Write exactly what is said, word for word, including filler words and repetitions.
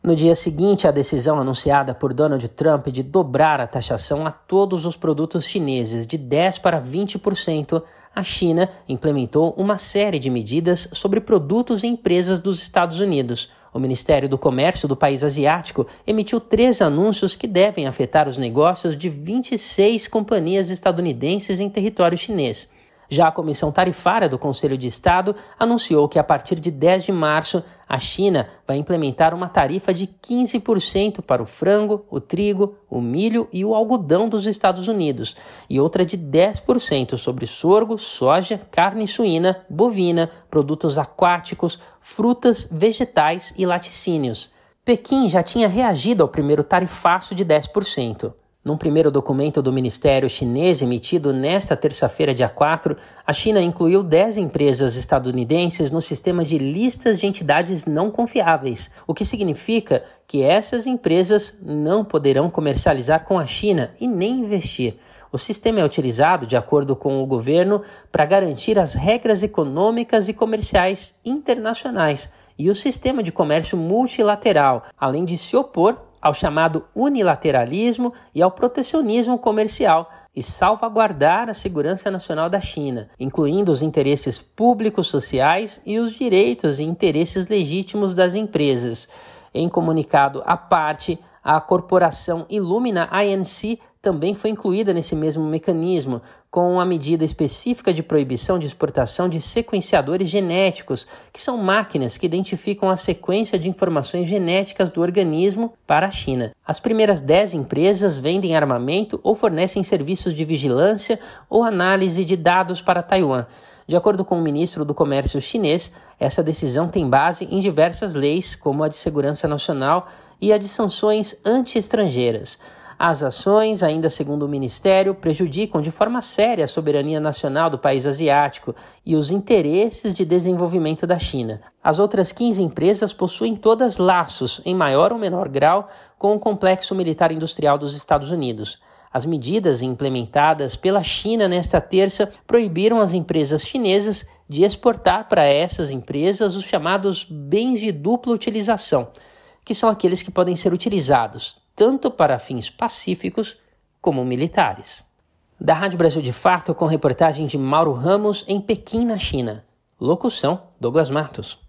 No dia seguinte à decisão anunciada por Donald Trump de dobrar a taxação a todos os produtos chineses de dez por cento para vinte por cento, a China implementou uma série de medidas sobre produtos e empresas dos Estados Unidos. O Ministério do Comércio do país asiático emitiu três anúncios que devem afetar os negócios de vinte e seis companhias estadunidenses em território chinês. Já a Comissão Tarifária do Conselho de Estado anunciou que a partir de dez de março, a China vai implementar uma tarifa de quinze por cento para o frango, o trigo, o milho e o algodão dos Estados Unidos e outra de dez por cento sobre sorgo, soja, carne suína, bovina, produtos aquáticos, frutas, vegetais e laticínios. Pequim já tinha reagido ao primeiro tarifaço de dez por cento. Num primeiro documento do Ministério chinês emitido nesta terça-feira, dia quatro, a China incluiu dez empresas estadunidenses no sistema de listas de entidades não confiáveis, o que significa que essas empresas não poderão comercializar com a China e nem investir. O sistema é utilizado, de acordo com o governo, para garantir as regras econômicas e comerciais internacionais e o sistema de comércio multilateral, além de se opor ao chamado unilateralismo e ao protecionismo comercial e salvaguardar a segurança nacional da China, incluindo os interesses públicos, sociais e os direitos e interesses legítimos das empresas. Em comunicado à parte, a corporação Illumina I N C também foi incluída nesse mesmo mecanismo, com a medida específica de proibição de exportação de sequenciadores genéticos, que são máquinas que identificam a sequência de informações genéticas do organismo para a China. As primeiras dez empresas vendem armamento ou fornecem serviços de vigilância ou análise de dados para Taiwan. De acordo com o ministro do Comércio chinês, essa decisão tem base em diversas leis, como a de segurança nacional e a de sanções anti-estrangeiras. As ações, ainda segundo o Ministério, prejudicam de forma séria a soberania nacional do país asiático e os interesses de desenvolvimento da China. As outras quinze empresas possuem todas laços, em maior ou menor grau, com o complexo militar industrial dos Estados Unidos. As medidas implementadas pela China nesta terça proibiram as empresas chinesas de exportar para essas empresas os chamados bens de dupla utilização, que são aqueles que podem ser utilizados tanto para fins pacíficos como militares. Da Rádio Brasil de Fato, com reportagem de Mauro Ramos em Pequim, na China. Locução, Douglas Matos.